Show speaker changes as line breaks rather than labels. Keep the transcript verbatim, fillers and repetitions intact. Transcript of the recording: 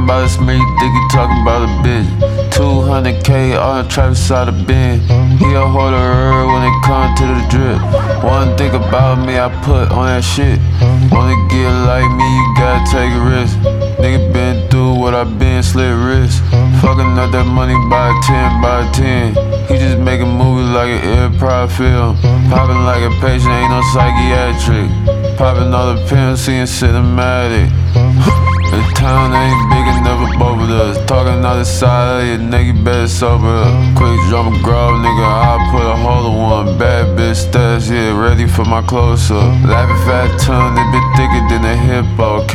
about a smear, you think he talking about a bitch. two hundred K on the trap side of bin. He a holder herb when it come to the drip. One thing about me, I put on that shit. Wanna get like me, you gotta take a risk. Nigga been through what I been, slit wrist. Fucking up that money by ten by ten. He just make a movie like an improv film. Popping like a patient, ain't no psychiatric. Popping all the pills, seeing cinematic. The town ain't big enough for both of us. Talking out the side of your nigga, better sober up. Quick drum a grove, nigga, I put a hole in one. Bad bitch stats, yeah, ready for my close up. Laughing fat tongue, it been thicker than a hippo.